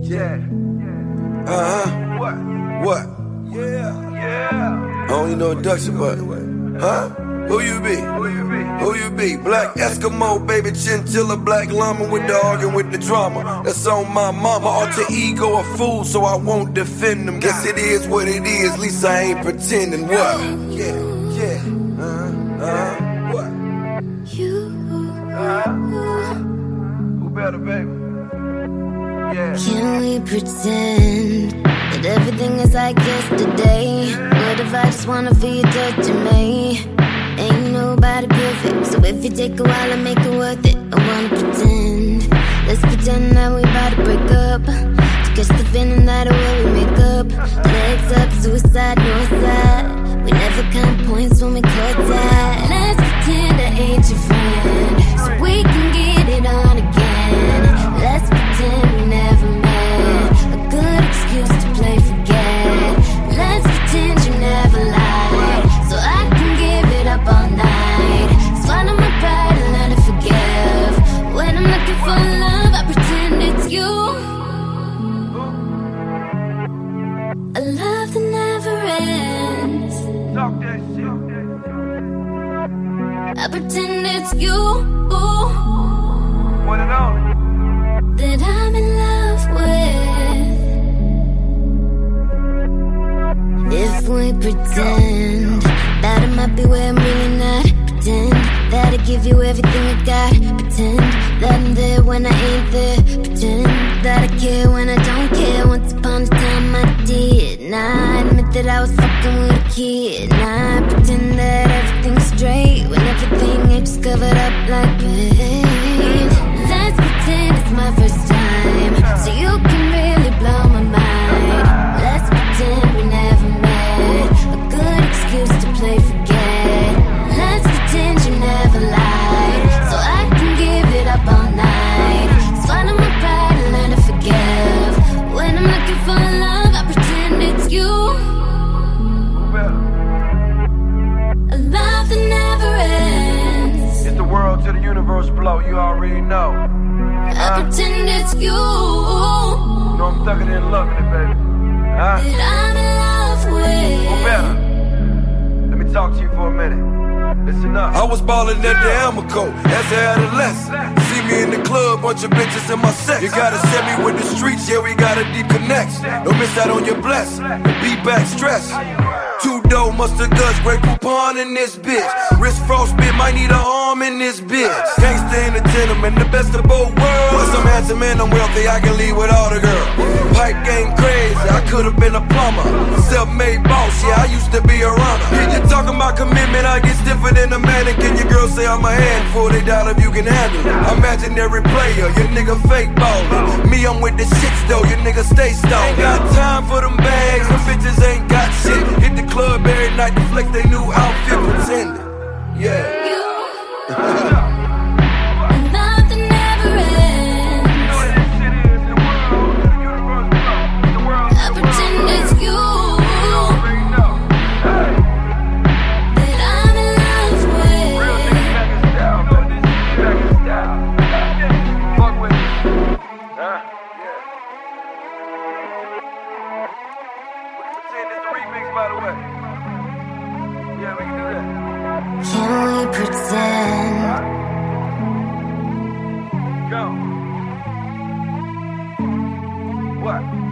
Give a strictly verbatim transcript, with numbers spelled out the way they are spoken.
Yeah. Uh-huh. What? What? Yeah. Yeah. I don't need no induction, but, huh? Who you be? Who you be? Who you be? Black Eskimo, baby chinchilla, black llama with the organ with the drama. That's on my mama. Alter ego a fool, so I won't defend them. Guess it is what it is, at least I ain't pretending. What? Yeah, yeah. Uh-huh. Uh-huh. What? You. Uh-huh. Who better, baby? Yeah. Can we pretend that everything is like yesterday? What if I just wanna feel you touching me? Ain't nobody perfect, so if you take a while and make it worth it, I wanna pretend. Let's pretend that we about to break up, to catch the feeling that way we make up. Legs up, suicide, north side. We never count points when we cut that. Let's pretend I ain't your friend, so we can get it on again. Let's pretend we never met, a good excuse to play forget. Let's pretend you never lied, so I can give it up all night. Swallow my pride and learn to forgive. When I'm looking for love, I pretend it's you. A love that never ends. Talk that shit. I pretend it's you One and only. that I'm in love with. If we pretend that I might be where I'm really not, pretend that I give you everything I got, pretend that I'm there when I ain't there, pretend that I care when I don't care. Once upon a time I did. Now I admit that I was fucking with a kid. Now I pretend that everything's straight when everything ain't just covered up like pain. Let's pretend it's my first time, so you can really blow my mind. Let's pretend we never met, a good excuse to play forget. Let's pretend you never lied, so I can give it up all night. Swallow my pride and learn to forgive. When I'm looking for love, I pretend it's you. Who better? A love that never ends. It's the world to the universe blow, you already know. I pretend it's you You know I'm thugging and loving it, baby. Huh? that I'm in love Who with. better? Let me talk to you for a minute. Listen up. I was ballin' at the Amoco as an adolescent. See me in the club, bunch of bitches in my sex. You gotta send me with the streets, yeah, we got a deep connection. Don't miss out on your bless, be back stress. Two dough, mustard guts, great coupon in this bitch. Wrist frostbit, might need an arm in this bitch. Gangsta and a gentleman, the best of both worlds. Plus I'm handsome and I'm wealthy, I can leave with all the girls. Pipe game crazy, I could've been a plumber. Self-made boss, yeah, I used to be a runner. Yeah, you talking about commitment, I get stiffer than a mannequin. Your girls say I'm a handful, they doubt if you can handle it. Imaginary player, your nigga fake ballin'. Me, I'm with the shits though, your nigga stay stoned. Ain't got time for them bags, them bitches ain't got shit. Hit the club every night to flex they new outfit, pretending. Yeah. You. A love that never ends. You know what this shit is? The world to the universe blow. The world to I the pretend world. it's you You already know. Hey. that I'm in love Real with. niggas back in style, but this shit back in style. Fuck with me. Huh? Yeah. We can pretend it's a remix, by the way. Yeah, we can do that. Can we pretend Go. What?